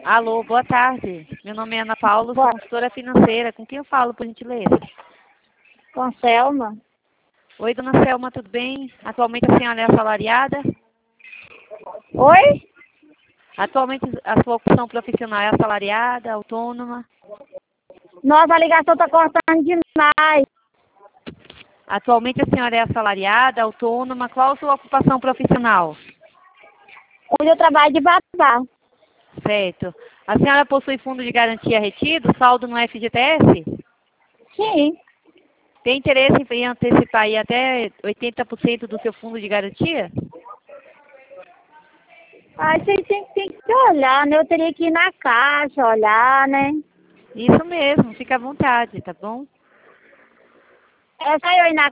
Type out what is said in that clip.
Alô, boa tarde. Meu nome é Ana Paula, sou Boa. consultora financeira. Com quem eu falo, por gentileza? Com a Selma. Oi, dona Selma, tudo bem? Atualmente a senhora é assalariada? Oi? Atualmente a sua opção profissional é assalariada, autônoma? Nossa, a ligação tá cortando demais. Atualmente a senhora é assalariada, autônoma? Qual a sua ocupação profissional? Onde eu trabalho de babá. Certo. A senhora possui fundo de garantia retido, saldo no FGTS? Sim. Tem interesse em antecipar aí até 80% do seu fundo de garantia? Aí vocês tem que olhar, né? Eu teria que ir na caixa, olhar, né? Isso mesmo, fica à vontade, tá bom? É só eu ir na